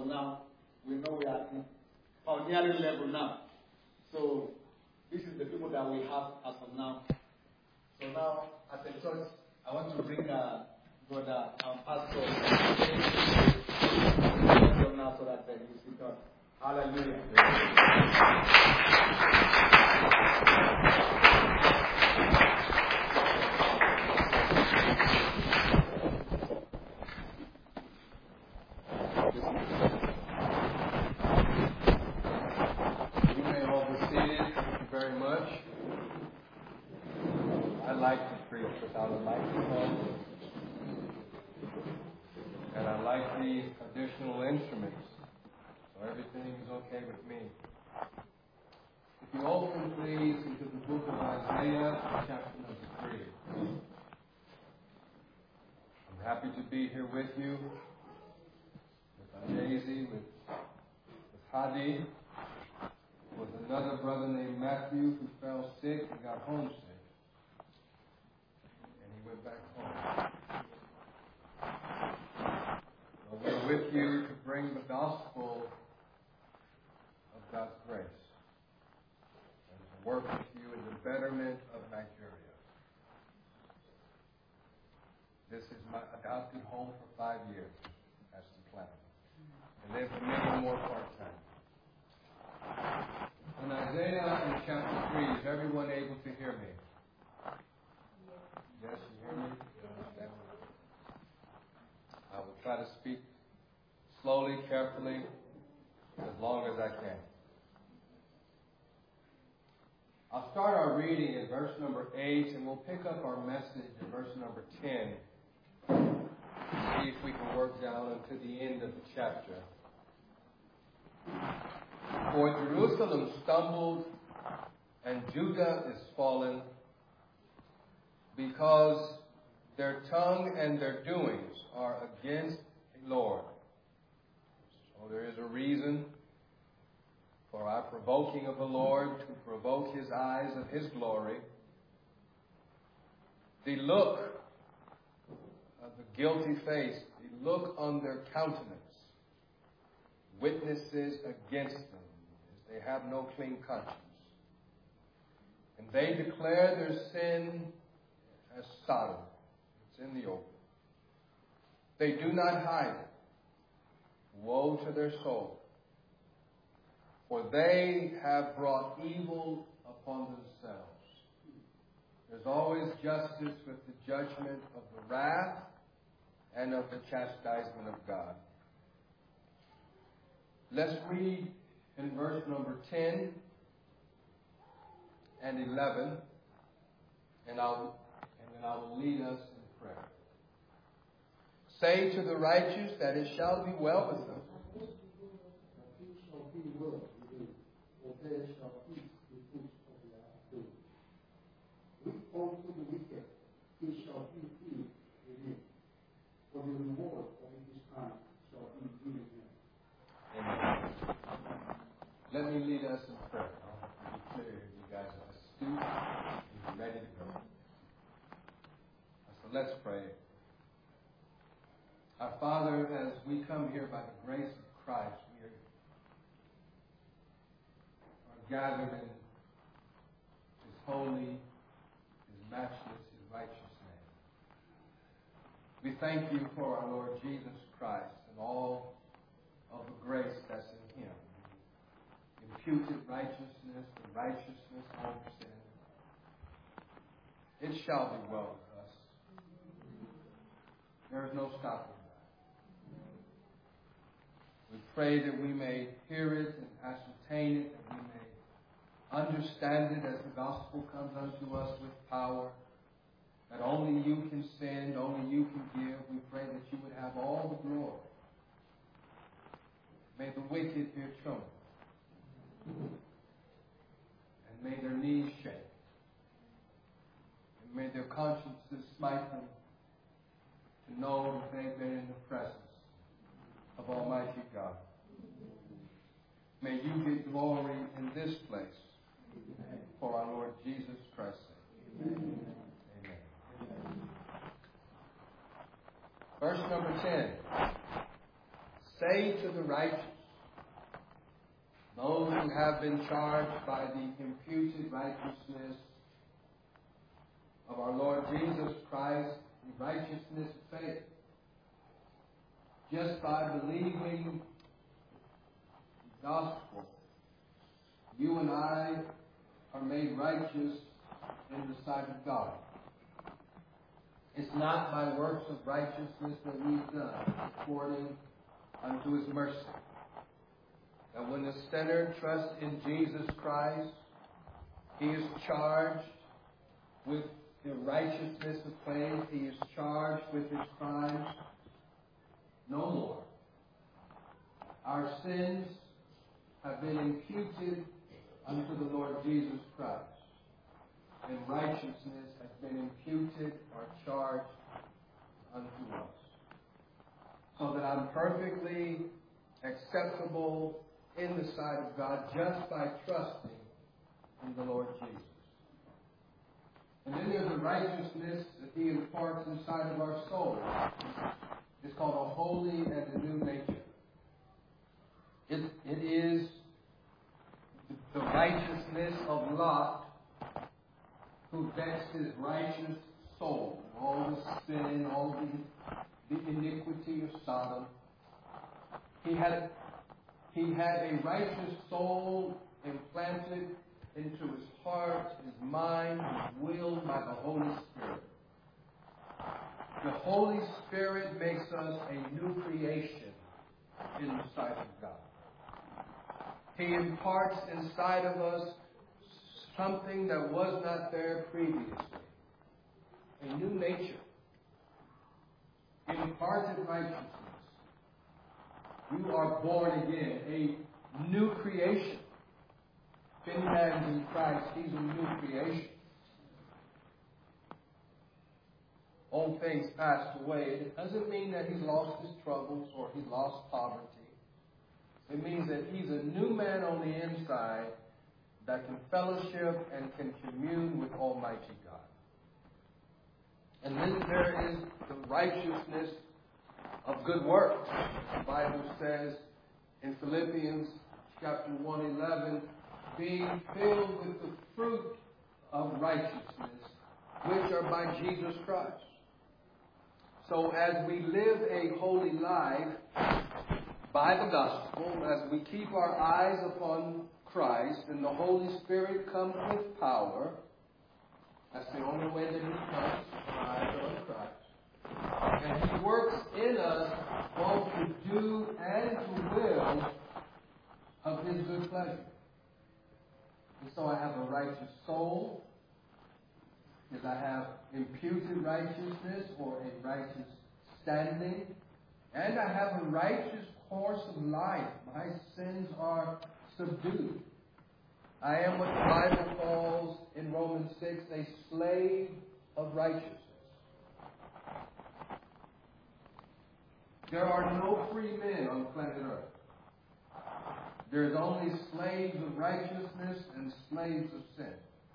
now, we know we are in pioneering level now. So this is the people that we have as of now. So now, as a church, I want to bring brother and pastor now so that you see God. Hallelujah. You may all be seated. Thank you very much. I like to preach without a microphone. And I like these additional instruments. So everything is okay with me. If you open, please, into the book of Isaiah, chapter number 3. I'm happy to be here with you, with Daisy, with Hadi, with another brother named Matthew who fell sick and got homesick. And he went back home. Well, we're with you to bring the gospel of God's grace and to work with you in the betterment of Nigeria. This is my adopted home for 5 years. That's the plan. And then for many more part-time. In Isaiah in chapter 3, is everyone able to hear me? Yes, you hear me? You understand me? I will try to speak slowly, carefully, as long as I can. I'll start our reading at verse number 8, and we'll pick up our message at verse number 10. See if we can work down until the end of the chapter. For Jerusalem stumbled, and Judah is fallen, because their tongue and their doings are against the Lord. So there is a reason for our provoking of the Lord, to provoke his eyes of his glory. The look of the guilty face, the look on their countenance, witnesses against them, as they have no clean conscience. And they declare their sin as Sodom. It's in the open. They do not hide it. Woe to their soul. For they have brought evil upon themselves. There's always justice with the judgment of the wrath and of the chastisement of God. Let's read in verse number 10 and 11, and then I will lead us in prayer. Say to the righteous that it shall be well with them. Also the wicked, he shall be filled with it, for the reward of his time shall be given him. Amen. Let me lead us in prayer. I want to be clear, you guys are astute, you're ready to go. So let's pray. Our Father, as we come here by the grace of Christ, we are gathered in his holy, matchless, his righteous name. We thank you for our Lord Jesus Christ and all of the grace that's in him. Imputed righteousness, the righteousness of sin. It shall be well with us. There is no stopping that. We pray that we may hear it and ascertain it, that we may understand it as the gospel comes unto us with power, that only you can send, only you can give. We pray that you would have all the glory. May the wicked hear tremble, and may their knees shake, and may their consciences smite them to know that they've been in the presence of Almighty God. May you get glory in this place. For our Lord Jesus Christ's sake. Amen. Amen. Verse number 10. say to the righteous, those who have been charged by the imputed righteousness of our Lord Jesus Christ, the righteousness of faith, just by believing the gospel, you and I are made righteous in the sight of God. It's not by works of righteousness that we've done, according unto His mercy. That when the sinner trusts in Jesus Christ, he is charged with the righteousness of faith. He is charged with his crimes no more. Our sins have been imputed unto the Lord Jesus Christ, and righteousness has been imputed or charged unto us. So that I'm perfectly acceptable in the sight of God just by trusting in the Lord Jesus. And then there's a righteousness that He imparts inside of our soul. It's called a holy and a new nature. It is the righteousness of Lot, who vexed his righteous soul, all the sin, all the iniquity of Sodom. He had a righteous soul implanted into his heart, his mind, his will by the Holy Spirit. The Holy Spirit makes us a new creation in the sight of God. He imparts inside of us something that was not there previously. A new nature. Imparted righteousness. You are born again, a new creation. If any man is in Christ, he's a new creation. Old things passed away. It doesn't mean that he's lost his troubles or he's lost poverty. It means that he's a new man on the inside that can fellowship and can commune with Almighty God. And then there is the righteousness of good works. The Bible says in Philippians chapter 1:11, being filled with the fruit of righteousness, which are by Jesus Christ. So as we live a holy life by the gospel, as we keep our eyes upon Christ and the Holy Spirit comes with power, that's the only way that He comes, our eyes are on Christ. And He works in us both to do and to will of His good pleasure. And so I have a righteous soul, because I have imputed righteousness or a righteous standing, and I have a righteous course of life. My sins are subdued. I am what the Bible calls in Romans 6 a slave of righteousness. There are no free men on planet Earth. There's only slaves of righteousness and slaves of sin.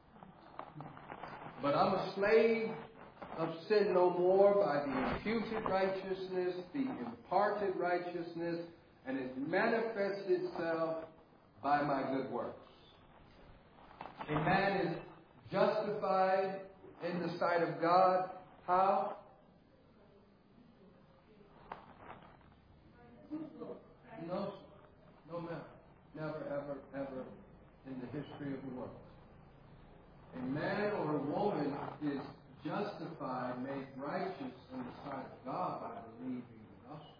But I'm a slave of sin no more by the imputed righteousness, the imparted righteousness, and it manifests itself by my good works. A man is justified in the sight of God. How? No man. Never, ever, ever in the history of the world. A man or a woman is justified, made righteous in the sight of God by believing the gospel.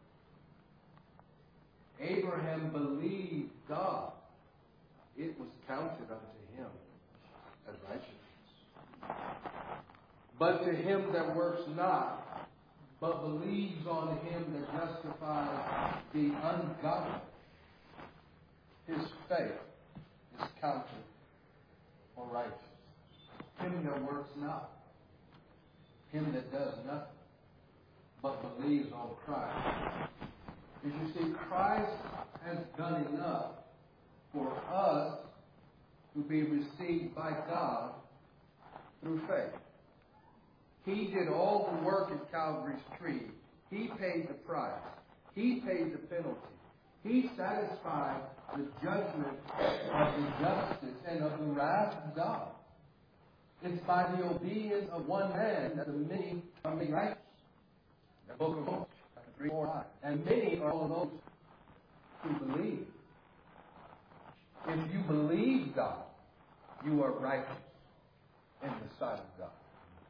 Abraham believed God. It was counted unto him as righteousness. But to him that works not, but believes on him that justifies the ungodly, his faith is counted for righteous. Him that works not, him that does nothing, but believes on Christ. As you see, Christ has done enough for us to be received by God through faith. He did all the work at Calvary's tree. He paid the price. He paid the penalty. He satisfied the judgment of the justice and of the wrath of God. It's by the obedience of one man that the many are made righteous. The book of Romans, chapter 3, 4, 5. And many are all those who believe. If you believe God, you are righteous in the sight of God.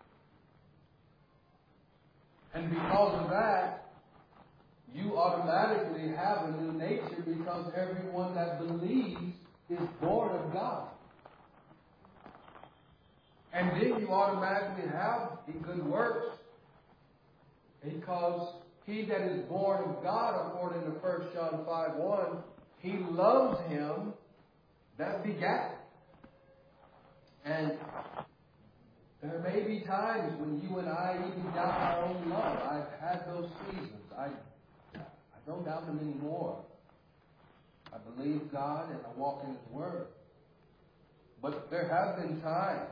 And because of that, you automatically have a new nature because everyone that believes is born of God. And then you automatically have the good works because he that is born of God, according to 1 John 5:1, he loves him that begat. And there may be times when you and I even doubt our own love. I've had those seasons. I don't doubt Him anymore. I believe God and I walk in His Word. But there have been times,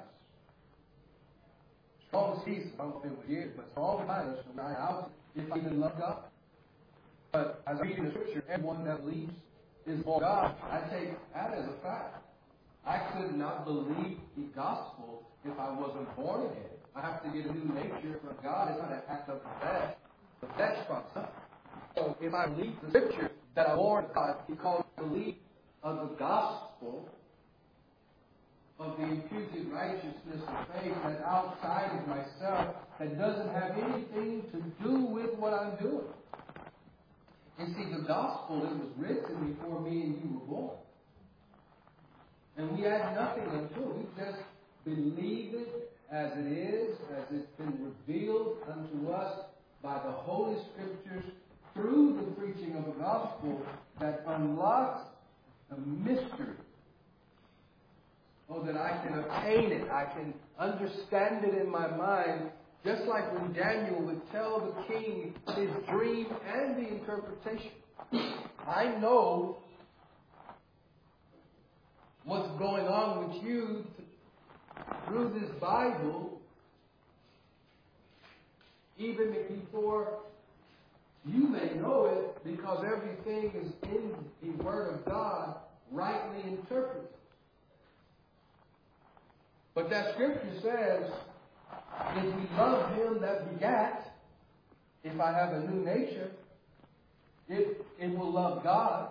strong seasons, I don't know if it was years, but strong times when I doubt if I even love God. But as I read in the Scripture, everyone that believes is born of God. I take that as a fact. I could not believe the gospel if I wasn't born again. I have to get a new nature from God. It's not an act of the flesh. The flesh prompts up. So if I believe the Scripture that I'm born of God, because I believe of the gospel of the imputed righteousness of faith that's outside of myself, that doesn't have anything to do with what I'm doing. You see, the gospel, it was written before me and you were born. And we add nothing unto it. We just believe it as it is, as it's been revealed unto us by the Holy Scriptures through the preaching of the gospel that unlocks the mystery. Oh, that I can obtain it. I can understand it in my mind, just like when Daniel would tell the king his dream and the interpretation. I know what's going on with you through this Bible, even before you may know it, because everything is in the Word of God, rightly interpreted. But that Scripture says, if we love Him that begat, if I have a new nature, it will love God.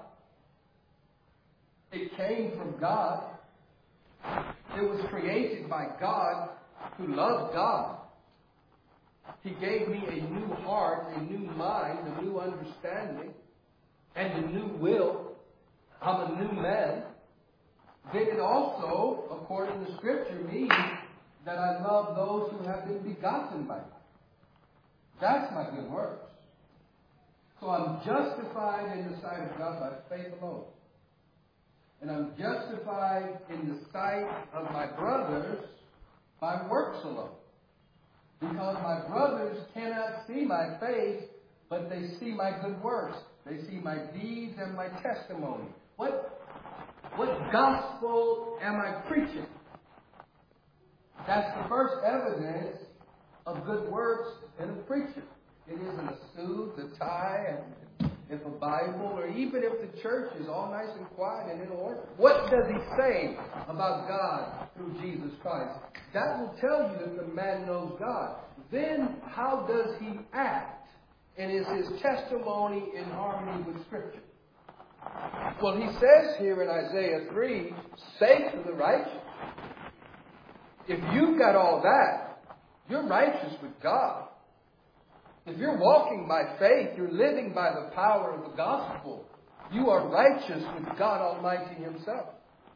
It came from God. It was created by God who loved God. He gave me a new heart, a new mind, a new understanding, and a new will. I'm a new man. Then it also, according to Scripture, means that I love those who have been begotten by God. That's my good works. So I'm justified in the sight of God by faith alone. And I'm justified in the sight of my brothers by works alone. Because my brothers cannot see my face, but they see my good works. They see my deeds and my testimony. What gospel am I preaching? That's the first evidence of good works in a preacher. It isn't a suit, a tie, and if a Bible, or even if the church is all nice and quiet and in order. What does he say about God through Jesus Christ? That will tell you that the man knows God. Then how does he act? And is his testimony in harmony with Scripture? Well, he says here in Isaiah 3, say to the righteous, if you've got all that, you're righteous with God. If you're walking by faith, you're living by the power of the gospel, you are righteous with God Almighty Himself.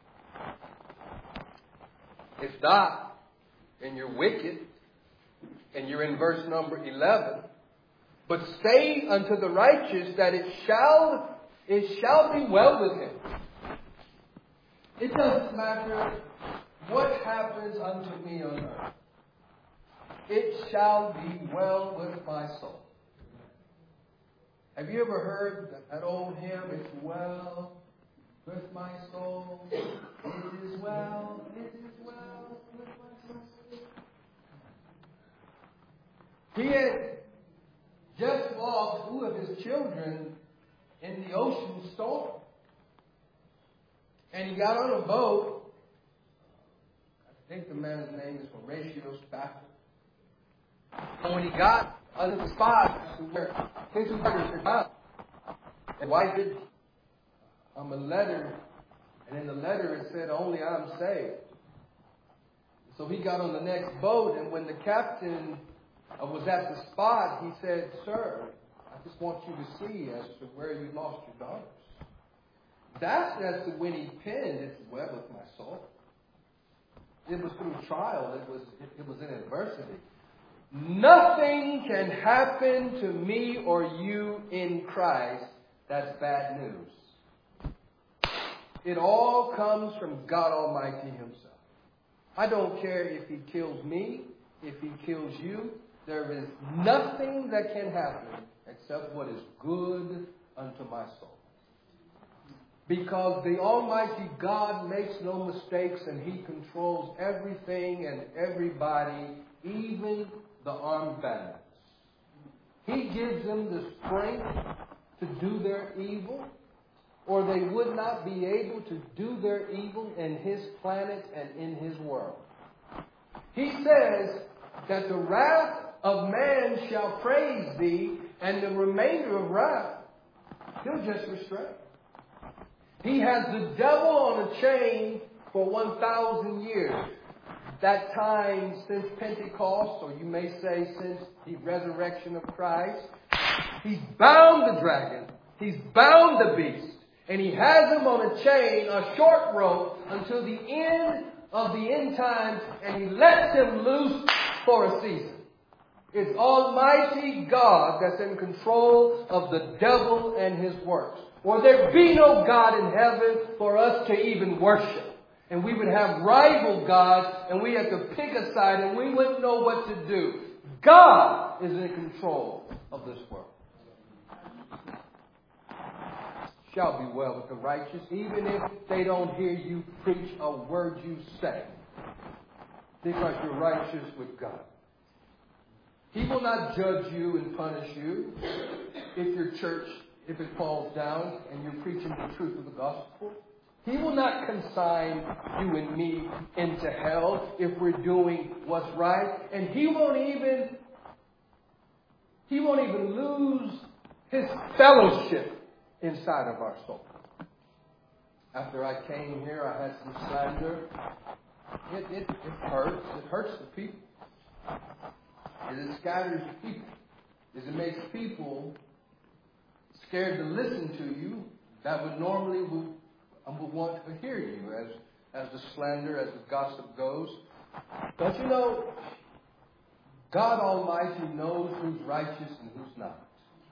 If not, and you're wicked, and you're in verse number 11, but say unto the righteous that it shall be well with him. It doesn't matter what happens unto me on earth. It shall be well with my soul. Have you ever heard that old hymn, it's well with my soul, it is well with my soul? just lost 2 of his children in the ocean storm. And he got on a boat. I think the man's name is Horatio Spafford. And when he got under the spot where his murders were found, and wife did a letter, and in the letter it said, "Only I'm saved." So he got on the next boat, and when the captain was at the spot, he said, "Sir, I just want you to see as to where you lost your daughters." That's as to when he penned, "It's well with my soul." It was through trial. It was in adversity. Nothing can happen to me or you in Christ that's bad news. It all comes from God Almighty Himself. I don't care if He kills me, if He kills you. There is nothing that can happen except what is good unto my soul. Because the Almighty God makes no mistakes, and He controls everything and everybody, even the armed bandits. He gives them the strength to do their evil, or they would not be able to do their evil in His planet and in His world. He says that the wrath of man shall praise Thee, and the remainder of wrath He'll just restrain. He has the devil on a chain for 1,000 years. That time since Pentecost, or you may say since the resurrection of Christ. He's bound the dragon. He's bound the beast. And He has him on a chain, a short rope, until the end of the end times. And He lets him loose for a season. It's Almighty God that's in control of the devil and his works. Or there be no God in heaven for us to even worship. And we would have rival gods, and we have to pick a side, and we wouldn't know what to do. God is in control of this world. Shall be well with the righteous, even if they don't hear you preach a word you say, because you're righteous with God. He will not judge you and punish you if your church, if it falls down and you're preaching the truth of the gospel. He will not consign you and me into hell if we're doing what's right. And He won't even lose His fellowship inside of our soul. After I came here, I had some slander. It hurts. It hurts the people. It scatters people. It makes people scared to listen to you that would normally would want to hear you as the slander, as the gossip goes. But you know, God Almighty knows who's righteous and who's not.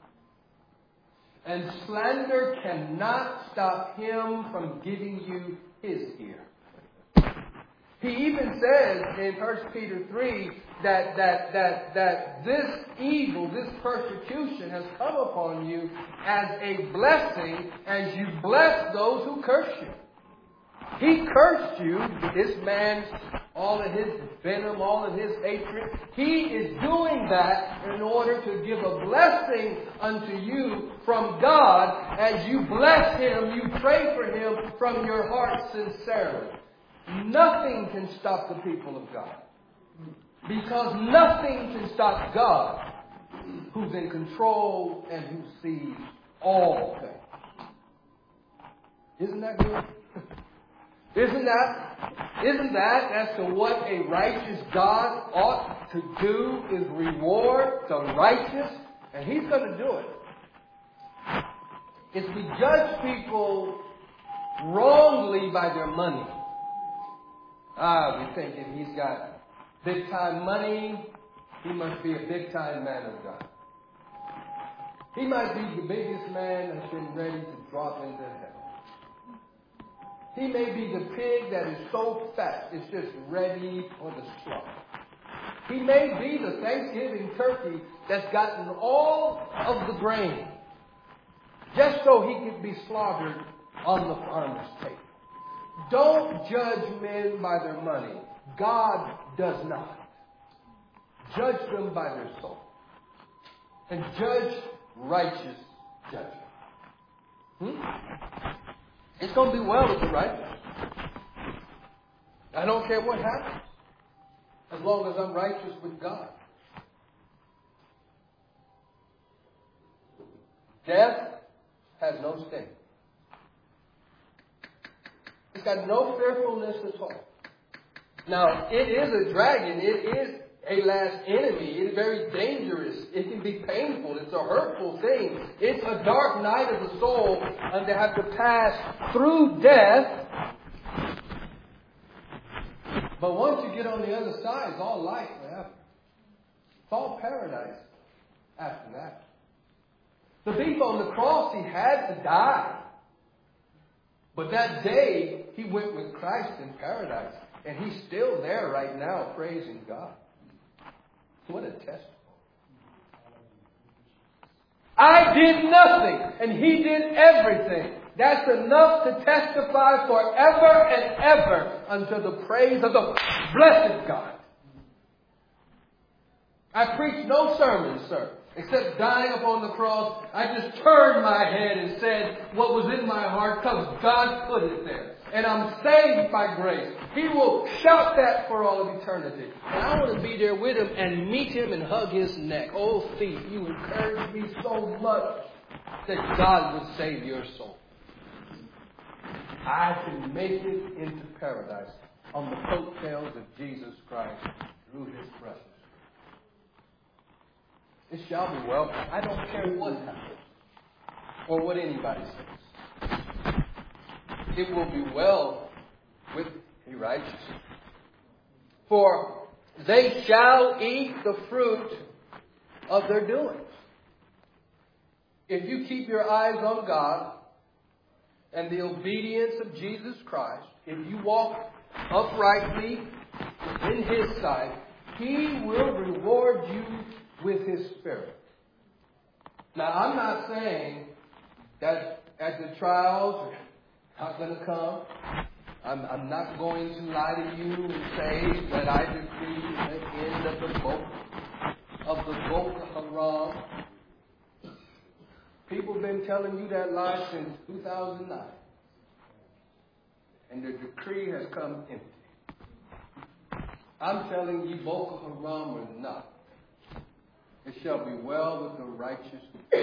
And slander cannot stop Him from giving you His ear. He even says in 1 Peter 3 that this evil, this persecution has come upon you as a blessing as you bless those who curse you. He cursed you, this man, all of his venom, all of his hatred. He is doing that in order to give a blessing unto you from God. As you bless Him, you pray for Him from your heart sincerely. Nothing can stop the people of God. Because nothing can stop God, who's in control and who sees all things. Isn't that good? Isn't that as to what a righteous God ought to do, is reward the righteous? And He's going to do it. It's we judge people wrongly by their money. We think if he's got big time money, he must be a big time man of God. He might be the biggest man that's been ready to drop into hell. He may be the pig that is so fat it's just ready for the slaughter. He may be the Thanksgiving turkey that's gotten all of the grain just so he could be slaughtered on the farmer's table. Don't judge men by their money. God does not. Judge them by their soul. and judge righteous judgment. It's going to be well with the righteous. I don't care what happens, as long as I'm righteous with God. Death has no sting. It's got no fearfulness at all. Now, it is a dragon. It is a last enemy. It is very dangerous. It can be painful. It's a hurtful thing. It's a dark night of the soul, and they have to pass through death. But once you get on the other side, it's all life forever. It's all paradise after that. The thief on the cross, he had to die. But that day, he went with Christ in paradise. And he's still there right now, praising God. What a testimony. I did nothing, and he did everything. That's enough to testify forever and ever unto the praise of the blessed God. I preached no sermon, sir, except dying upon the cross. I just turned my head and said what was in my heart because God put it there. And I'm saved by grace. He will shout that for all of eternity. And I want to be there with him and meet him and hug his neck. Oh, thief, you encouraged me so much that God would save your soul. I can make it into paradise on the coattails of Jesus Christ through his precious. It shall be well. I don't care what happens or what anybody says. It will be well with the righteous. For they shall eat the fruit of their doings. If you keep your eyes on God and the obedience of Jesus Christ, if you walk uprightly in his sight, he will reward you with his Spirit. Now, I'm not saying that as the trials not going to come, I'm not going to lie to you and say that I decree the end of the Boko Haram. People have been telling you that lie since 2009. And the decree has come empty. I'm telling you, Boko Haram or not, it shall be well with the righteous.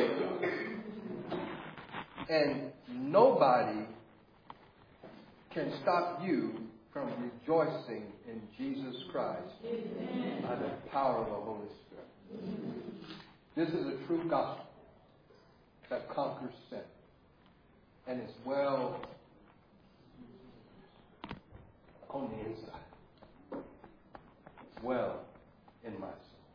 And nobody can stop you from rejoicing in Jesus Christ by the power of the Holy Spirit. This is a true gospel that conquers sin. And it's well on the inside. It's well in my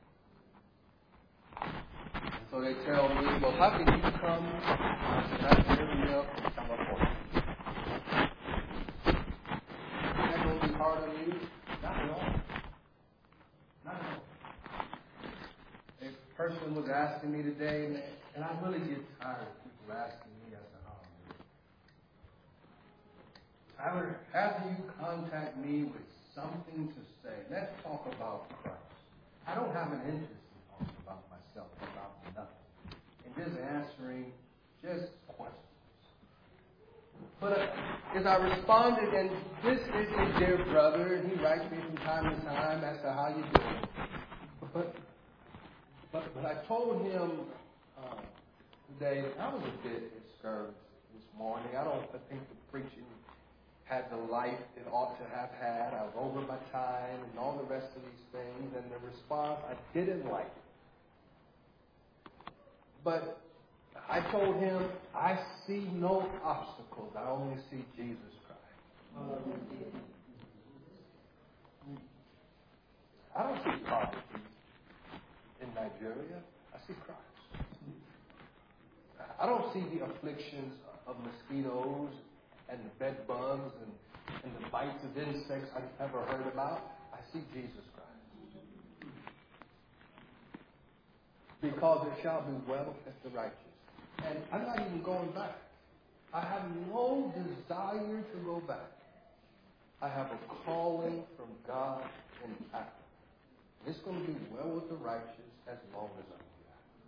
soul. And so they tell me, well, how can you come? I said, I'm living up in California. Part of you? Not at all. Not at all. A person was asking me today, and I really get tired of people asking me. I would have you contact me with something to say. Let's talk about Christ. I don't have an interest in talking about myself, about nothing, and just answering just questions. But as I responded, and this is a dear brother, and he writes me from time to time as to how you doing. But I told him today that I was a bit discouraged this morning. I don't think the preaching had the life it ought to have had. I was over my time and all the rest of these things, and the response, I didn't like it. But I told him, I see no obstacles. I only see Jesus Christ. I don't see poverty in Nigeria. I see Christ. I don't see the afflictions of mosquitoes and the bed bugs and the bites of insects I've never heard about. I see Jesus Christ. Because it shall be well with the righteous. And I'm not even going back. I have no desire to go back. I have a calling from God in Africa. It's going to be well with the righteous as long as I'm here.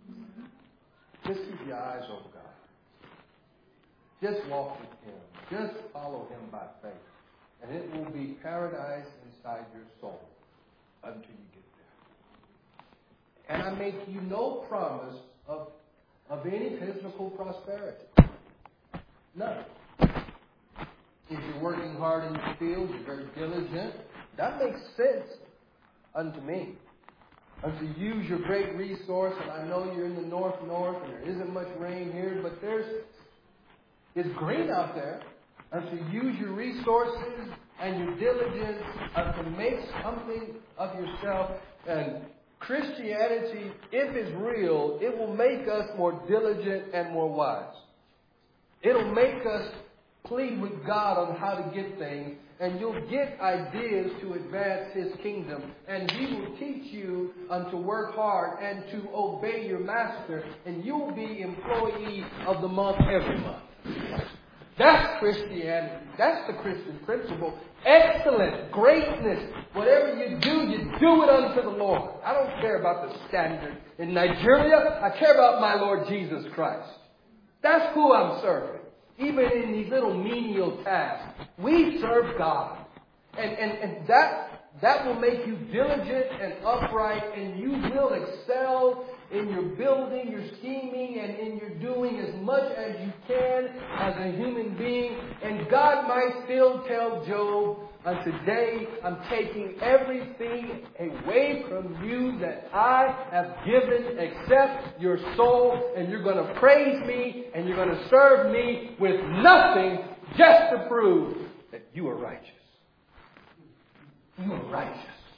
Just keep your eyes on God. Just walk with Him. Just follow Him by faith. And it will be paradise inside your soul until you get there. And I make you no promise of any physical prosperity. None. If you're working hard in the field, you're very diligent, that makes sense unto me. Unto use your great resource, and I know you're in the north, and there isn't much rain here, but it's green out there. And to use your resources and your diligence and to make something of yourself. And Christianity, if it's real, it will make us more diligent and more wise. It'll make us plead with God on how to get things. And you'll get ideas to advance His kingdom. And He will teach you to work hard and to obey your master. And you'll be employee of the month every month. That's Christianity. That's the Christian principle. Excellent. Greatness. Whatever you do it unto the Lord. I don't care about the standard in Nigeria. I care about my Lord Jesus Christ. That's who I'm serving. Even in these little menial tasks. We serve God. And that will make you diligent and upright, and you will excel in your building, your scheming, and in your doing as much as you can as a human being. And God might still tell Job, today I'm taking everything away from you that I have given except your soul, and you're going to praise me and you're going to serve me with nothing just to prove that you are righteous. You are righteous.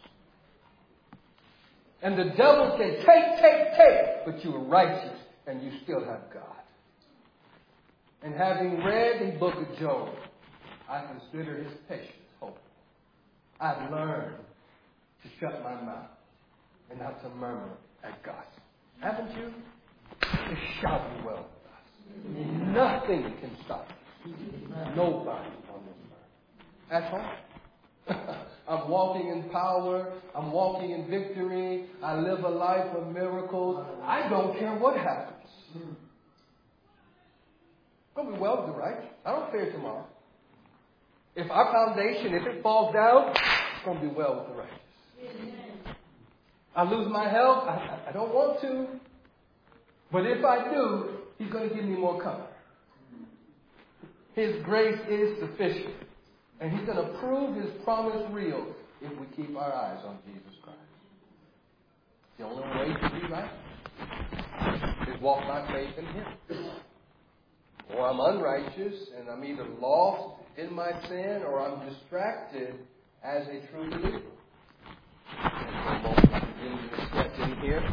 And the devil can take, but you are righteous and you still have God. And having read the book of Job, I consider his patience hope. I've learned to shut my mouth and not to murmur at God. Haven't you? It shall be well with us. Nothing can stop us. Nobody on this earth. At home. I'm walking in power. I'm walking in victory. I live a life of miracles. I don't care what happens. It's going to be well with the righteous. I don't fear tomorrow. If our foundation, if it falls down, it's going to be well with the righteous. I lose my health. I don't want to. But if I do, He's going to give me more comfort. His grace is sufficient. And He's going to prove His promise real if we keep our eyes on Jesus Christ. The only way to be right is walk by faith in Him. Or I'm unrighteous and I'm either lost in my sin or I'm distracted as a true believer. And for a moment, I'm beginning to step in here.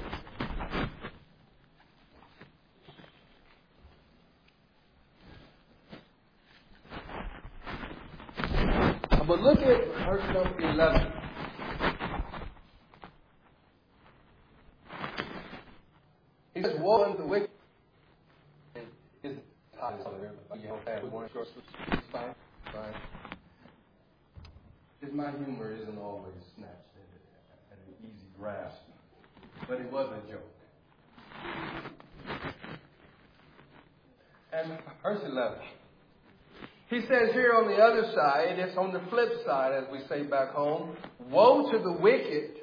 But look at verse number 11. He says, woe unto the wicked. My humor isn't always snatched at an easy grasp, but it was a joke. And verse 11. He says here on the other side, it's on the flip side, as we say back home, woe to the wicked.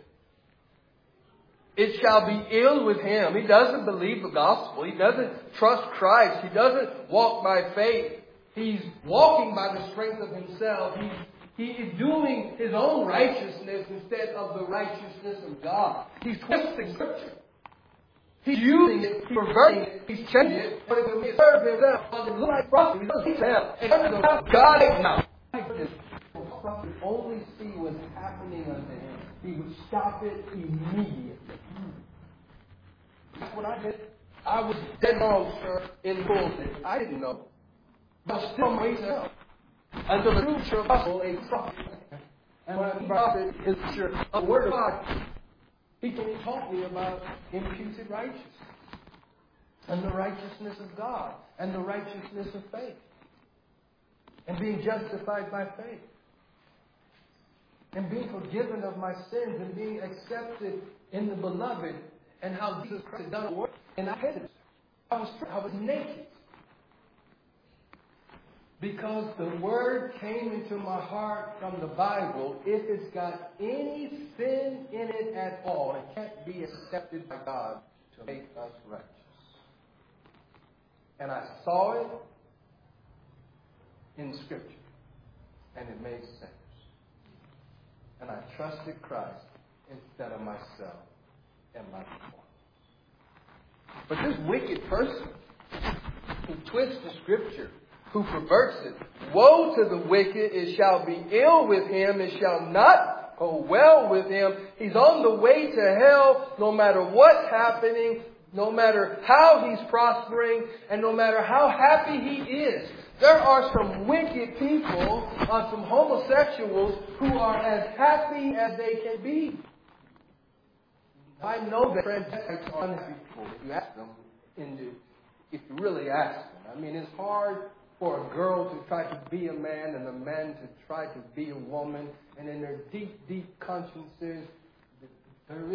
It shall be ill with him. He doesn't believe the gospel. He doesn't trust Christ. He doesn't walk by faith. He's walking by the strength of himself. He is doing his own righteousness instead of the righteousness of God. He's twisting Scripture. He's using it, he's perverting it, he's changing it, but it will serve himself. It looks like prophet, he doesn't himself. And under the God is now. If a prophet only see what's happening unto him, he would stop it immediately. That's what I did. I was dead wrong, sir, in bullshit. I didn't know. But still myself. Until the truth shall gospel a prophet. And when a prophet is sure a word of God, he taught me about imputed righteousness. And the righteousness of God. And the righteousness of faith. And being justified by faith. And being forgiven of my sins. And being accepted in the beloved. And how Jesus Christ has done a work. And I hated it. I was naked. Because the word came into my heart from the Bible, if it's got any sin in it at all, it can't be accepted by God to make us righteous. And I saw it in Scripture, and it made sense. And I trusted Christ instead of myself and my performance. But this wicked person who twists the Scripture, who perverts it, woe to the wicked, it shall be ill with him, it shall not go well with him. He's on the way to hell no matter what's happening, no matter how he's prospering, and no matter how happy he is. There are some wicked people, some homosexuals, who are as happy as they can be. I know that friends are unhappy people if you ask them, if you really ask them. I mean, it's hard for a girl to try to be a man and a man to try to be a woman. And in their deep, deep consciences, there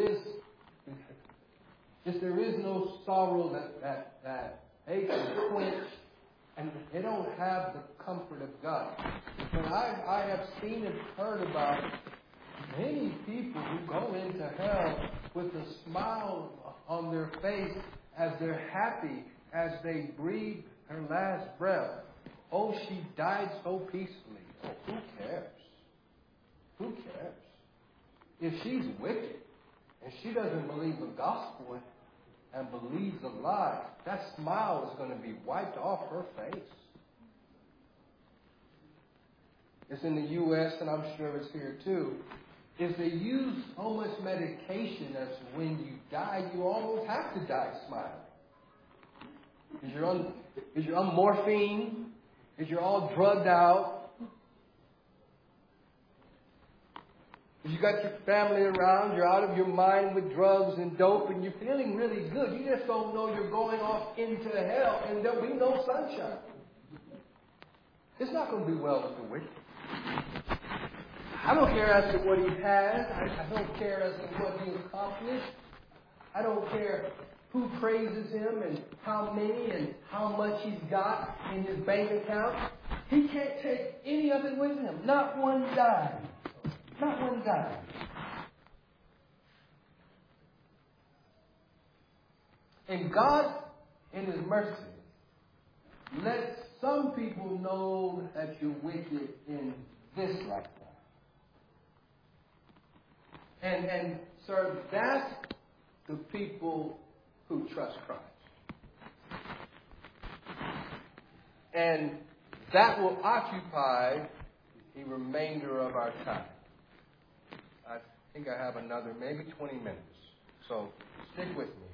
is no sorrow that they can quench, and they don't have the comfort of God. But I have seen and heard about many people who go into hell with a smile on their face as they're happy as they breathe her last breath. Oh, she died so peacefully. Oh, who cares? Who cares? If she's wicked and she doesn't believe the gospel and believes a lie, that smile is going to be wiped off her face. It's in the U.S., and I'm sure it's here too. If they use so much medication as when you die, you almost have to die smiling. Is you're on morphine, is you're all drugged out, if you got your family around, you're out of your mind with drugs and dope, and you're feeling really good. You just don't know you're going off into hell, and there'll be no sunshine. It's not going to be well with the wicked. I don't care as to what he has. I don't care as to what he accomplished. I don't care who praises him and how many and how much he's got in his bank account. He can't take any of it with him. Not one dime. Not one dime. And God, in His mercy, let some people know that you're wicked in this lifetime. And sir, that's the people who trust Christ. And that will occupy the remainder of our time. I think I have another maybe 20 minutes. So stick with me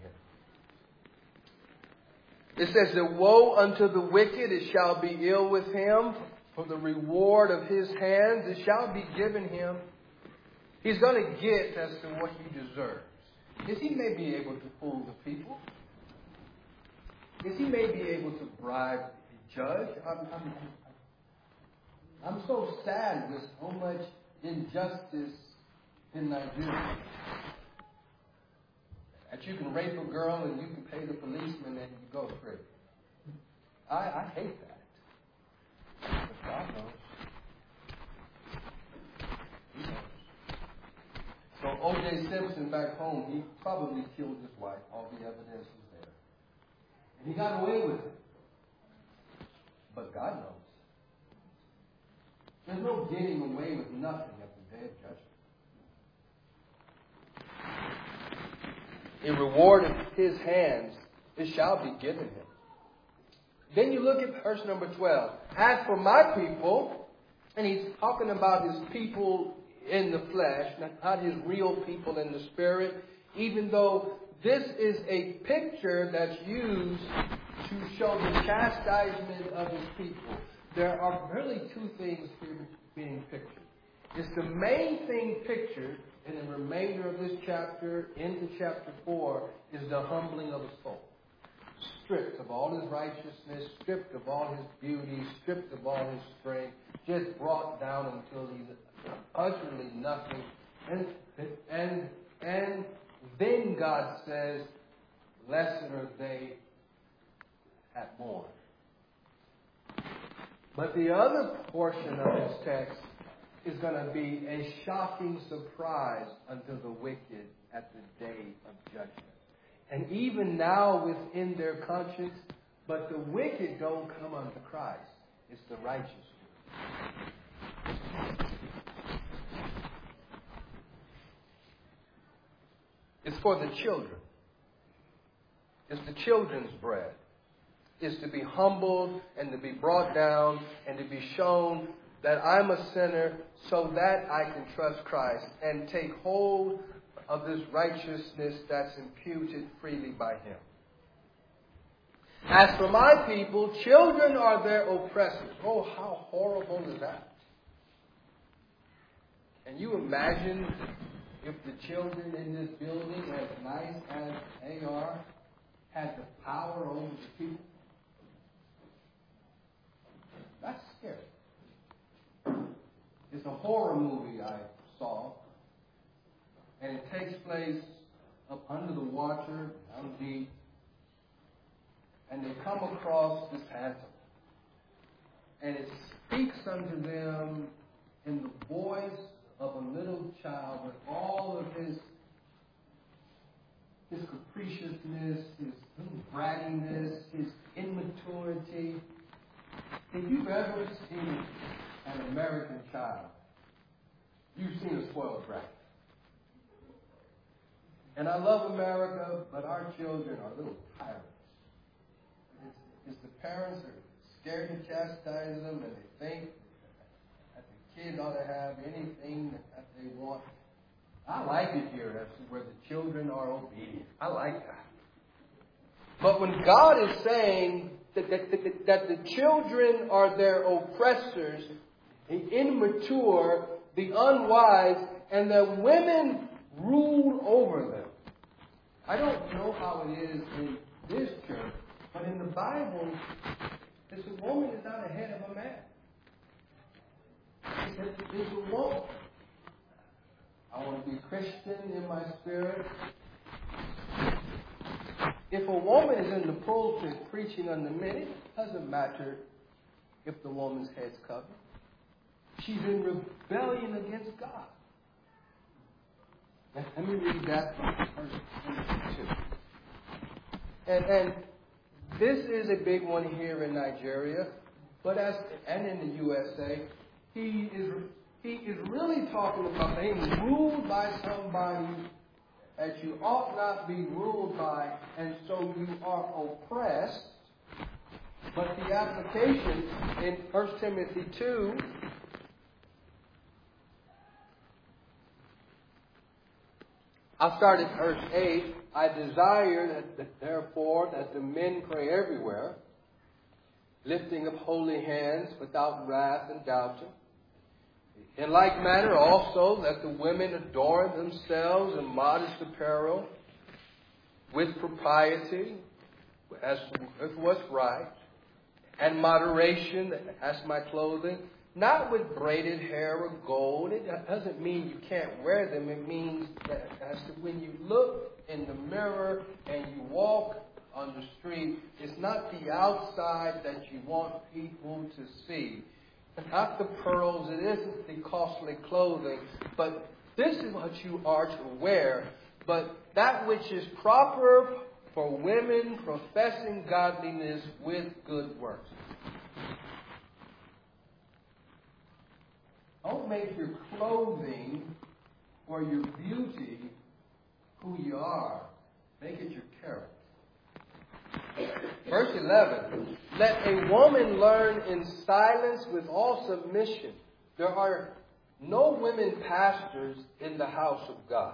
here. It says that woe unto the wicked, it shall be ill with him. For the reward of his hands, it shall be given him. He's going to get as to what he deserves. Yes, he may be able to fool the people. Yes, he may be able to bribe the judge. I'm so sad with so much injustice in Nigeria. That you can rape a girl and you can pay the policeman and you go free. I hate that. But God knows. He knows. So O.J. Simpson back home, he probably killed his wife. All the evidence is there. And he got away with it. But God knows. There's no getting away with nothing at the day of judgment. In reward of his hands, it shall be given him. Then you look at verse number 12. As for my people, and he's talking about his people in the flesh, not his real people in the spirit, even though this is a picture that's used to show the chastisement of his people. There are really two things here being pictured. It's the main thing pictured in the remainder of this chapter into chapter 4 is the humbling of the soul. Stripped of all his righteousness, stripped of all his beauty, stripped of all his strength, just brought down until he's utterly nothing. And then God says, blessed are they that mourn. But the other portion of this text is going to be a shocking surprise unto the wicked at the day of judgment. And even now within their conscience, but the wicked don't come unto Christ. It's the righteous. It's for the children. It's the children's bread. It's to be humbled and to be brought down and to be shown that I'm a sinner so that I can trust Christ and take hold of this righteousness that's imputed freely by Him. As for my people, children are their oppressors. Oh, how horrible is that? Can you imagine if the children in this building, as nice as they are, had the power over the people? That's scary. It's a horror movie I saw. And it takes place up under the water, down deep. And they come across this phantom. And it speaks unto them in the voice of a little child with all of his capriciousness, his brattiness, his immaturity. If you've ever seen an American child, you've seen a spoiled brat. And I love America, but our children are little tyrants. It's the parents that are scared to chastise them, and they think that the kids ought to have anything that they want. I like it here, that's where the children are obedient. I like that. But when God is saying that the children are their oppressors, the immature, the unwise, and that women rule over them. I don't know how it is in this church, but in the Bible, it's a woman is not ahead of a man. It's a woman. I want to be Christian in my spirit. If a woman is in the pulpit preaching on the men, it doesn't matter if the woman's head's covered. She's in rebellion against God. Let me read that from verse 22. And this is a big one here in Nigeria, and in the USA. He is really talking about being ruled by somebody that you ought not be ruled by, and so you are oppressed. But the application in 1 Timothy 2, I'll start at verse 8. I desire that therefore that the men pray everywhere, lifting up holy hands without wrath and doubting. In like manner also that the women adorn themselves in modest apparel, with propriety, as with what's right, and moderation as my clothing, not with braided hair or gold. It doesn't mean you can't wear them. It means that as to when you look in the mirror and you walk on the street, it's not the outside that you want people to see. Not the pearls, it isn't the costly clothing, but this is what you are to wear. But that which is proper for women professing godliness with good works. Don't make your clothing or your beauty who you are. Make it your character. Verse 11. Let a woman learn in silence with all submission. There are no women pastors in the house of God.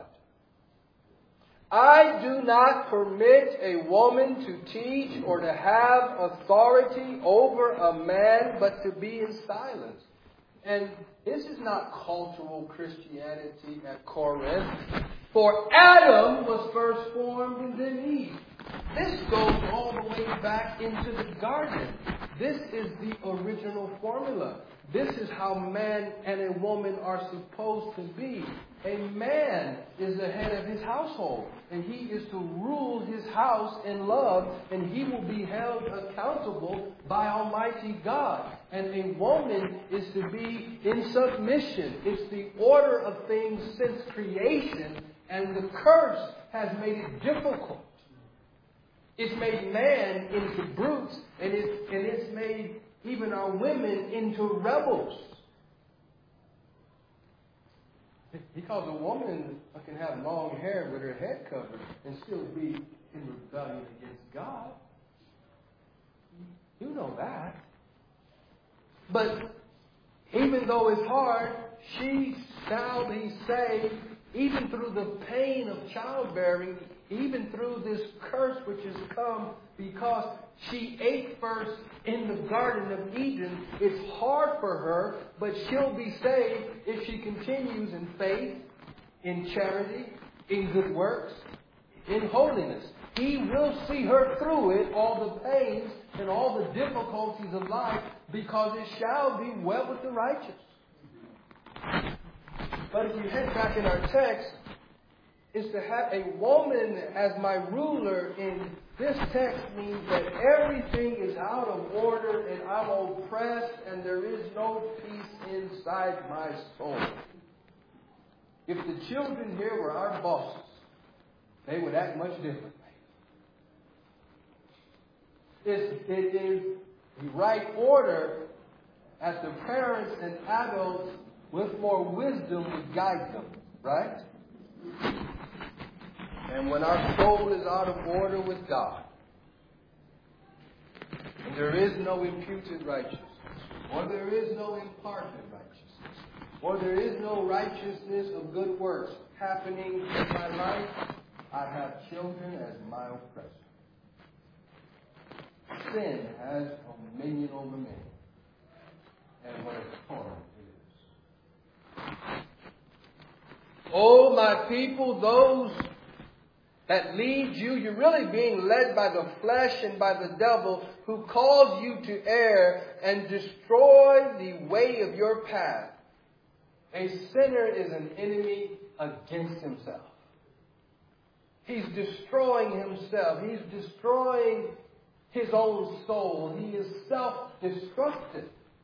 I do not permit a woman to teach or to have authority over a man, but to be in silence. And this is not cultural Christianity at Corinth. For Adam was first formed and then Eve. This goes all the way back into the garden. This is the original formula. This is how man and a woman are supposed to be. A man is the head of his household, and he is to rule his house in love, and he will be held accountable by Almighty God. And a woman is to be in submission. It's the order of things since creation, and the curse has made it difficult. It's made man into brutes, and it's made even our women into rebels. Because a woman can have long hair with her head covered and still be in rebellion against God. You know that. But even though it's hard, she shall be saved even through the pain of childbearing, even through this curse which has come because she ate first in the Garden of Eden. It's hard for her, but she'll be saved if she continues in faith, in charity, in good works, in holiness. He will see her through it, all the pains and all the difficulties of life, because it shall be well with the righteous. But if you head back in our text, is to have a woman as my ruler in this text means that everything is out of order and I'm oppressed and there is no peace inside my soul. If the children here were our bosses, they would act much differently. It is the right order as the parents and adults with more wisdom would guide them, right? And when our soul is out of order with God, and there is no imputed righteousness, or there is no imparted righteousness, or there is no righteousness of good works happening in my life, I have children as my oppressor. Sin has dominion over me. And what a torment it is. Oh, my people, those that lead you, you're really being led by the flesh and by the devil, who calls you to err and destroy the way of your path. A sinner is an enemy against himself. He's destroying himself. He's destroying his own soul. He is self-destructive.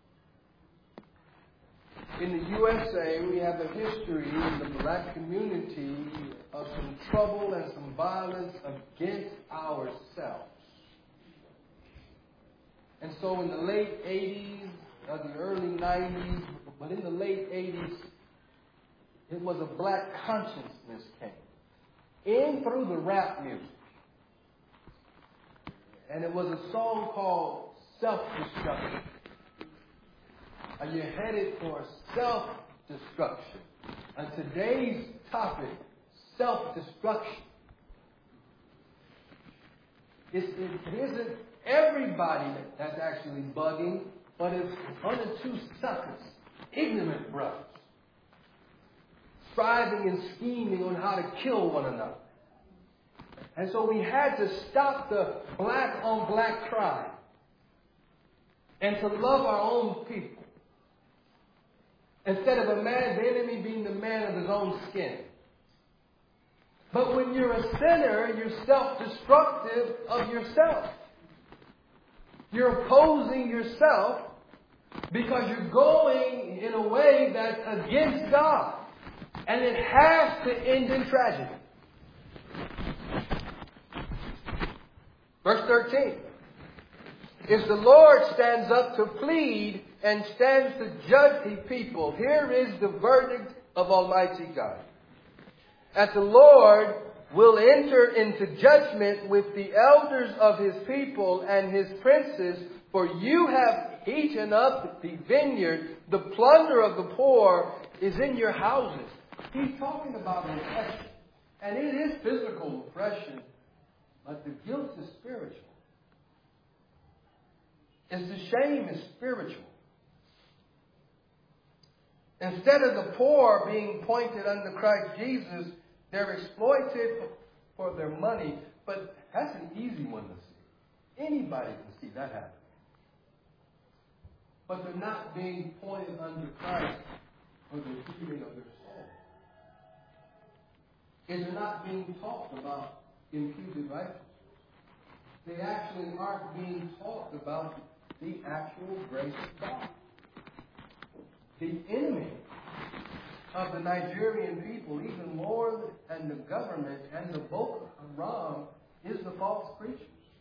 In the USA, we have a history in the black community of some trouble and some violence against ourselves. And so in the late 80s, the early 90s, but in the late 80s, it was a black consciousness came in through the rap music. And it was a song called Self-Destruction. Are you headed for self-destruction? And today's topic, self-destruction. It isn't everybody that's actually bugging, but it's one or two suckers, ignorant brothers, striving and scheming on how to kill one another. And so we had to stop the black-on-black crime and to love our own people. Instead of the enemy being the man of his own skin. But when you're a sinner, you're self-destructive of yourself. You're opposing yourself because you're going in a way that's against God. And it has to end in tragedy. Verse 13. If the Lord stands up to plead and stands to judge the people, here is the verdict of Almighty God. That the Lord will enter into judgment with the elders of his people and his princes, for you have eaten up the vineyard, the plunder of the poor is in your houses. He's talking about oppression. And it is physical oppression, but the guilt is spiritual. It's the shame is spiritual. Instead of the poor being pointed unto Christ Jesus, they're exploited for their money. But that's an easy one to see. Anybody can see that happen. but they're not being pointed under Christ for the healing of their soul. And they're not being taught about imputed righteousness. They actually aren't being taught about the actual grace of God. The enemy of the Nigerian people, even more than the government and the Boko Haram, is the false preachers.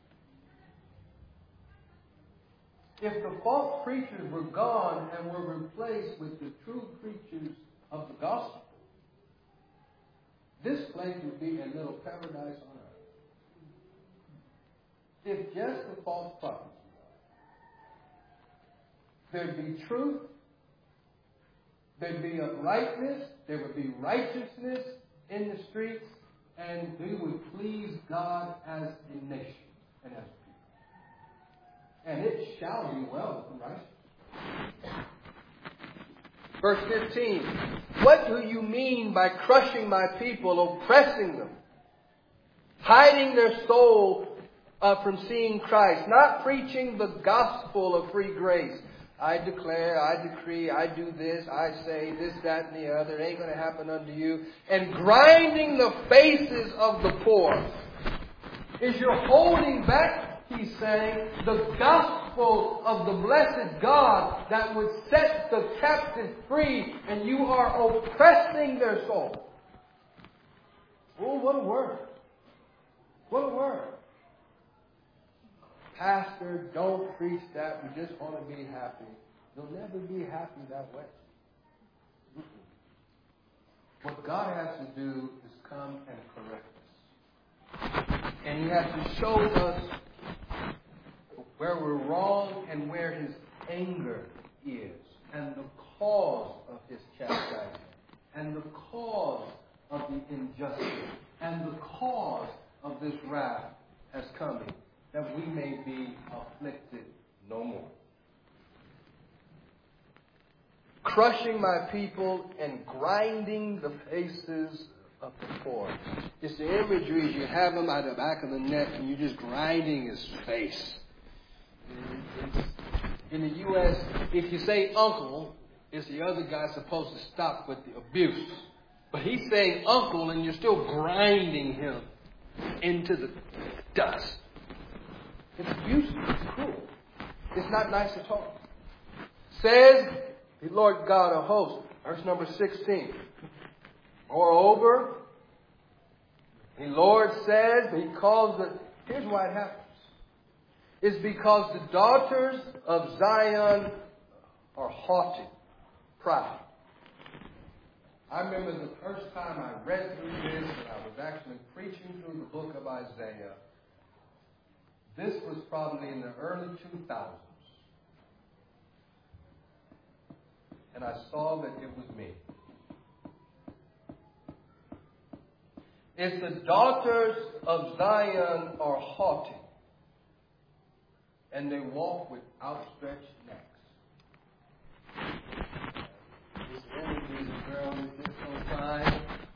If the false preachers were gone and were replaced with the true preachers of the gospel, this place would be a little paradise on earth. If just the false prophets, there'd be truth, there'd be uprightness, there would be righteousness in the streets, and we would please God as a nation and as a people. And it shall be well with the righteous. Verse 15. What do you mean by crushing my people, oppressing them, hiding their soul from seeing Christ, not preaching the gospel of free grace? I declare, I decree, I do this, I say this, that, and the other. It ain't going to happen unto you. And grinding the faces of the poor. Is you're holding back, he's saying, the gospel of the blessed God that would set the captive free, and you are oppressing their soul. Oh, what a word. What a word. Pastor, don't preach that. We just want to be happy. You'll never be happy that way. What God has to do is come and correct us. And He has to show us where we're wrong and where His anger is. And the cause of His chastisement. And the cause of the injustice. And the cause of this wrath has come in, that we may be afflicted no more. Crushing my people and grinding the faces of the poor. It's the imagery as you have him at the back of the neck and you're just grinding his face. In the U.S., if you say uncle, is the other guy supposed to stop with the abuse. But he's saying uncle and you're still grinding him into the dust. It's abusive. It's cruel. It's not nice at all. Says the Lord God of hosts, verse number 16. Moreover, the Lord says, He calls it, here's why it happens. It's because the daughters of Zion are haughty, proud. I remember the first time I read through this, and I was actually preaching through the book of Isaiah. This was probably in the early 2000s. And I saw that it was me. It's the daughters of Zion are haughty, and they walk with outstretched necks. This imagery, the girl is just so fine.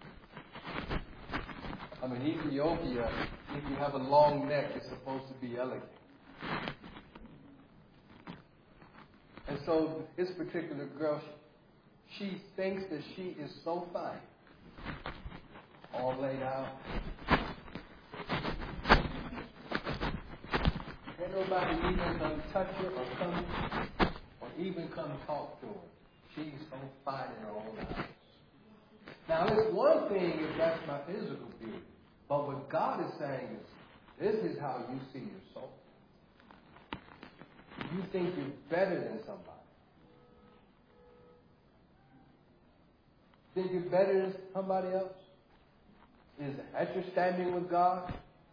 I mean, Ethiopia, if you have a long neck, it's supposed to be elegant. And so this particular girl, she thinks that she is so fine. All laid out. Ain't nobody even come touch her or even come talk to her. She's so fine in her own eyes. Now, it's one thing if that's my physical beauty. But what God is saying is, this is how you see your soul. You think you're better than somebody. Think you're better than somebody else? Is that your standing with God?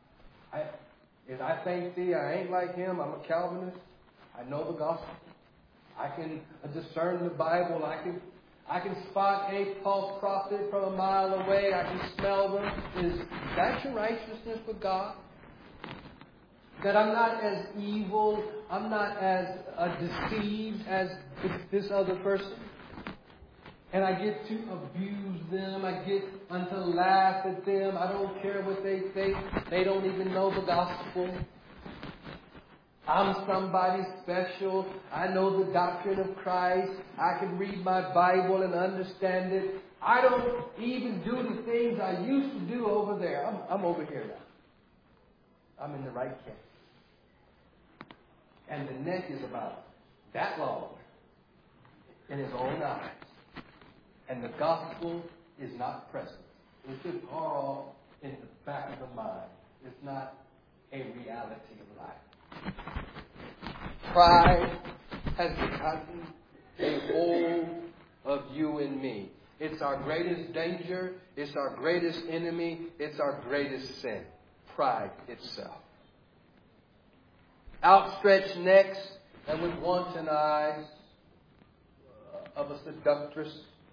I think, see, I ain't like him. I'm a Calvinist. I know the gospel. I can discern the Bible. I can spot a false prophet from a mile away. I can smell them. Is that your righteousness with God? That I'm not as evil, I'm not as deceived as this other person? And I get to abuse them. I get to laugh at them. I don't care what they think. They don't even know the gospel. I'm somebody special. I know the doctrine of Christ. I can read my Bible and understand it. I don't even do the things I used to do over there. I'm over here now. I'm in the right camp. And the neck is about that long in his own eyes. And the gospel is not present. It's just far off in the back of the mind. It's not a reality of life. Pride has gotten a hold of you and me. It's our greatest danger. It's our greatest enemy. It's our greatest sin. Pride itself. Outstretched necks and with wanton eyes of a seductress.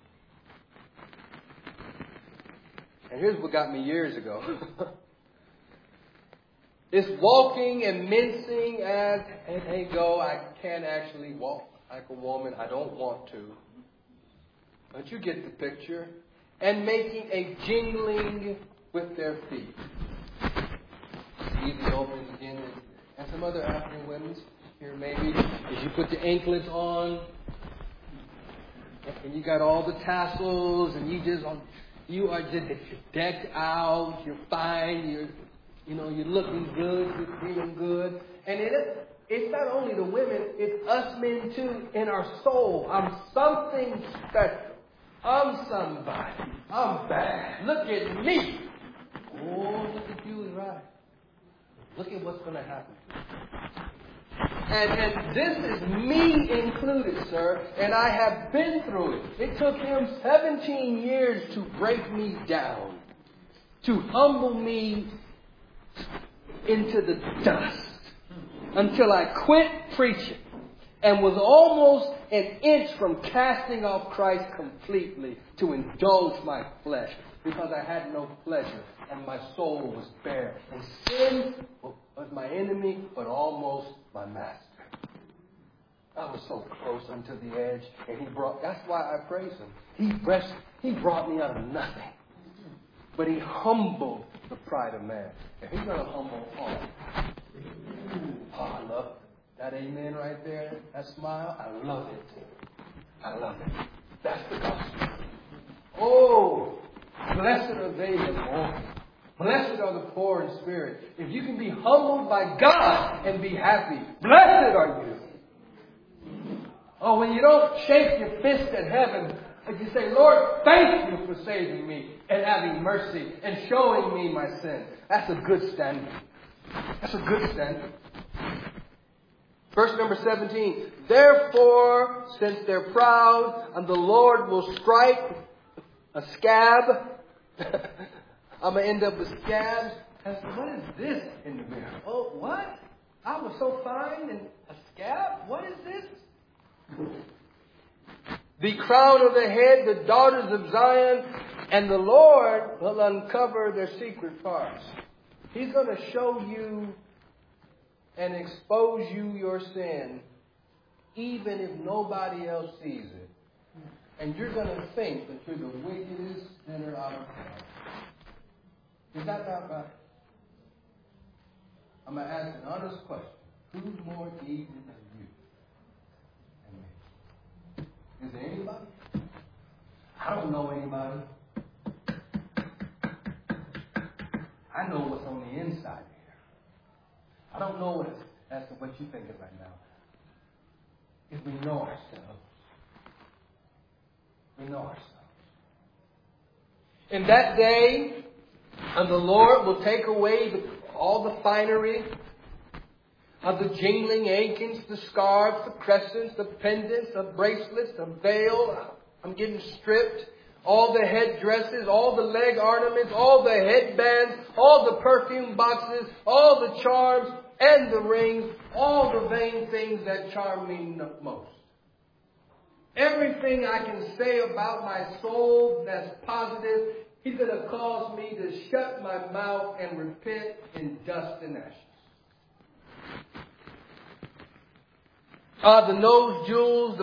And here's what got me years ago. It's walking and mincing as, and hey, go, I can't actually walk like a woman. I don't want to. But you get the picture. And making a jingling with their feet. Ethiopians again, and some other African women here maybe. As you put the anklets on, and you got all the tassels, and you are just decked out. You're fine. You're looking good. You're feeling good. And it's not only the women. It's us men too. In our soul, I'm something special. I'm somebody. I'm bad. Look at me. Oh, look at you is right. Look at what's going to happen. And this is me included, sir. And I have been through it. It took him 17 years to break me down. To humble me into the dust. Until I quit preaching. And was almost an inch from casting off Christ completely to indulge my flesh. Because I had no pleasure. And my soul was bare. And sin was my enemy, but almost my master. I was so close unto the edge. And that's why I praise him. He brought me out of nothing. But he humbled the pride of man. And he's going to humble all. Oh, I love it. That amen right there, that smile, I love it. I love it. That's the gospel. Oh, blessed are they that mourn. Blessed are the poor in spirit. If you can be humbled by God and be happy, blessed are you. Oh, when you don't shake your fist at heaven, but you say, Lord, thank you for saving me and having mercy and showing me my sin. That's a good standard. That's a good standard. Verse number 17. Therefore, since they're proud, and the Lord will strike a scab. I'm going to end up with scabs. And I said, what is this in the mirror? Oh, what? I was so fine and a scab? What is this? The crown of the head, the daughters of Zion, and the Lord will uncover their secret parts. He's going to show you and expose you your sin, even if nobody else sees it. And you're going to think that you're the wickedest sinner out of town. Is that not right? I'm going to ask an honest question. Who's more evil than you and me? Is there anybody? I don't know anybody. I know what's on the inside. I don't know as to what you're thinking right now. If we know ourselves. We know ourselves. In that day, and the Lord will take away all the finery of the jingling ankles, the scarves, the crescents, the pendants, the bracelets, the veil. I'm getting stripped. All the headdresses, all the leg ornaments, all the headbands, all the perfume boxes, all the charms and the rings, all the vain things that charm me most. Everything I can say about my soul that's positive, He's going to cause me to shut my mouth and repent in dust and ashes. The nose jewels,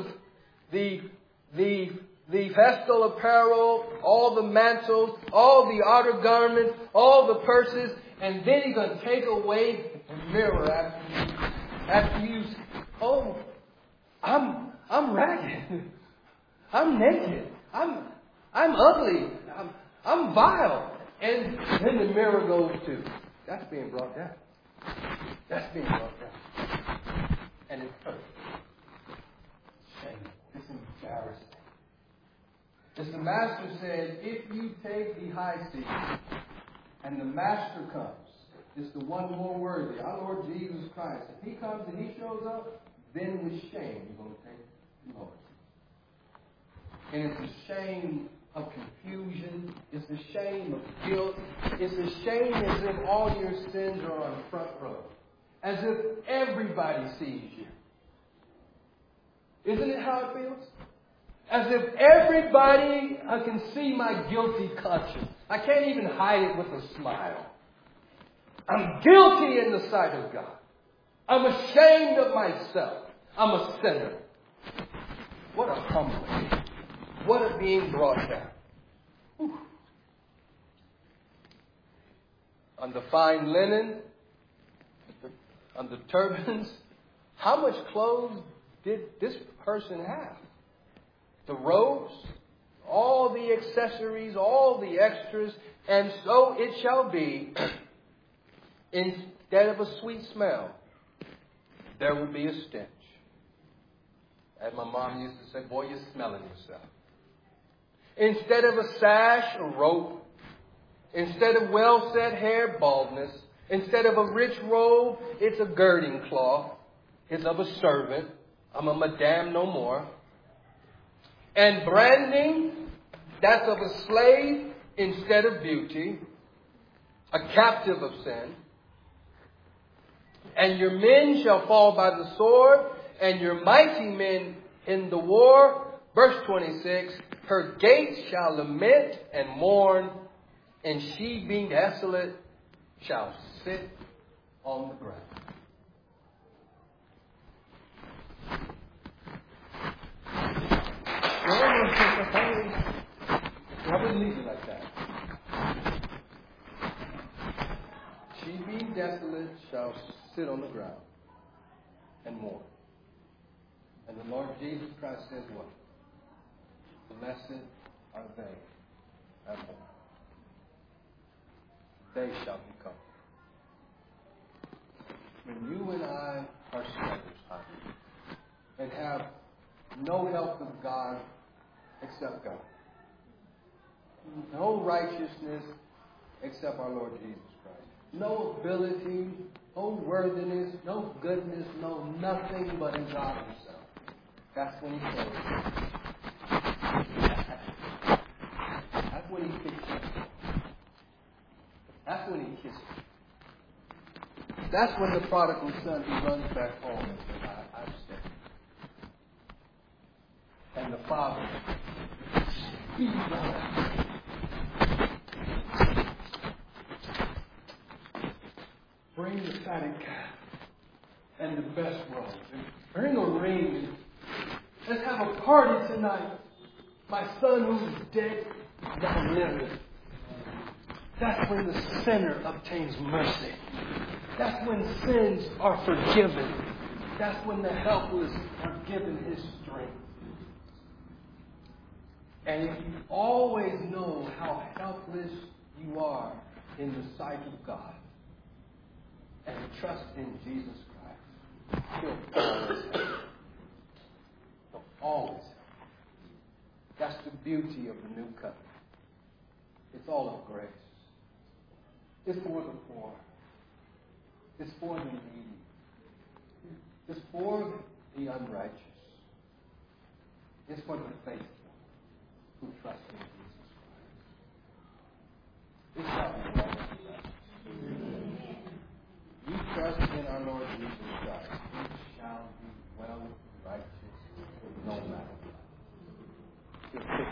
the festal apparel, all the mantles, all the outer garments, all the purses, and then He's going to take away the mirror after you. After you, oh, I'm ragged. I'm naked. I'm ugly. I'm vile. And then the mirror goes too. That's being brought down. That's being brought down. And it's hurt. Shame. It's embarrassing. As the master said, if you take the high seat and the master comes, it's the one more worthy, our Lord Jesus Christ. If he comes and he shows up, then with shame you're going to take the Lord. And it's a shame of confusion. It's a shame of guilt. It's a shame as if all your sins are on the front row. As if everybody sees you. Isn't it how it feels? As if everybody can see my guilty conscience. I can't even hide it with a smile. I'm guilty in the sight of God. I'm ashamed of myself. I'm a sinner. What a humbling. What a being brought down. Whew. On the fine linen, on the turbans, how much clothes did this person have? The robes, all the accessories, all the extras, and so it shall be. Instead of a sweet smell, there will be a stench. As my mom used to say, boy, you're smelling yourself. Instead of a sash, a rope. Instead of well-set hair, baldness. Instead of a rich robe, it's a girding cloth. It's of a servant. I'm a madame no more. And branding, that's of a slave instead of beauty. A captive of sin. And your men shall fall by the sword, and your mighty men in the war. Verse 26, her gates shall lament and mourn, and she being desolate shall sit on the ground. I wouldn't leave it like that. She being desolate shall sit on the ground and mourn. And the Lord Jesus Christ says what? Blessed are they that mourn. They shall be comforted. When you and I are sinners, and have no help of God except God, no righteousness except our Lord Jesus Christ, no ability, no worthiness, no goodness, no nothing but in God Himself. That's when He says, that's when He kicks you. That's when He kisses you. That's when the prodigal son, he runs back home and says, I've sinned. And the father speeds on. Bring the fatted calf and the best robe. Bring a ring. Let's have a party tonight. My son who's dead now liveth. That's when the sinner obtains mercy. That's when sins are forgiven. That's when the helpless are given His strength. And if you always know how helpless you are in the sight of God, and trust in Jesus Christ, He'll always help. He'll always help. That's the beauty of the new covenant. It's all of grace. It's for the poor. It's for the needy. It's for the unrighteous. It's for the faithful who trust in Jesus Christ. It's not the righteous. You trust in our Lord Jesus Christ, it shall be well righteous no matter what.